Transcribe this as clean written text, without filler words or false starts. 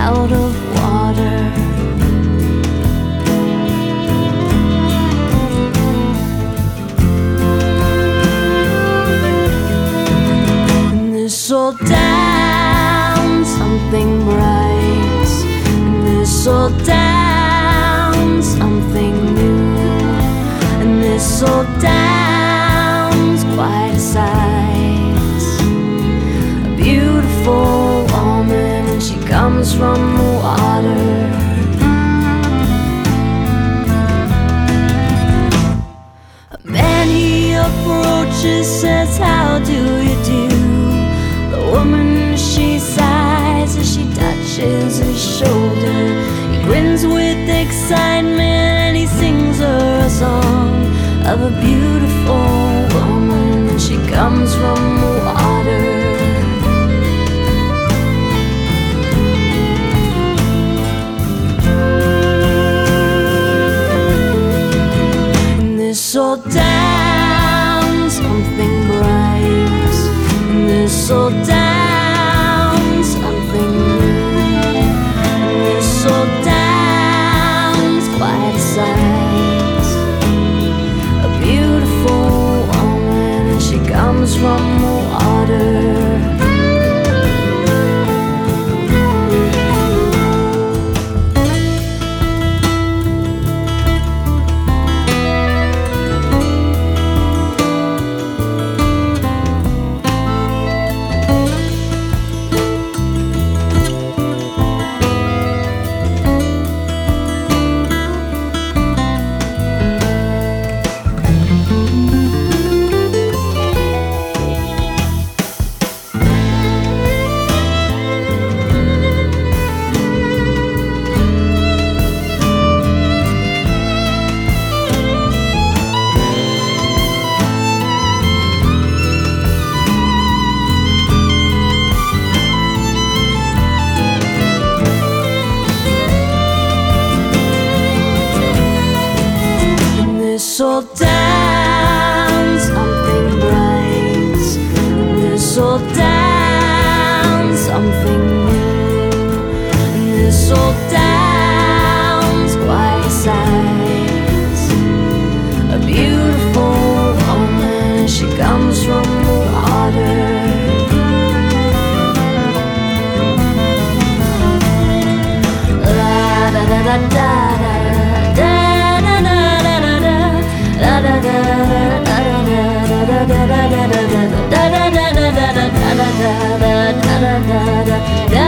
out of water. In this old town, something bright. In this old town, something new. In this old town's quite a sight. A beautiful woman, and she comes from the water. A man he approaches, says, "How do you do?" The woman, she sighs as she touches his shoulder. He grins with excitement and he sings her a song of a beautiful woman, and she comes from the water. In this old town, something bright. In this old town, something new. In this old town's quite a sight. A beautiful woman, and she comes from the water. This old town, something bright. In this old town, something new. In this old town's quite a sight. A beautiful woman, she comes from the water. La da da da da. Da da da da da da da da da da da da da da da da da da da.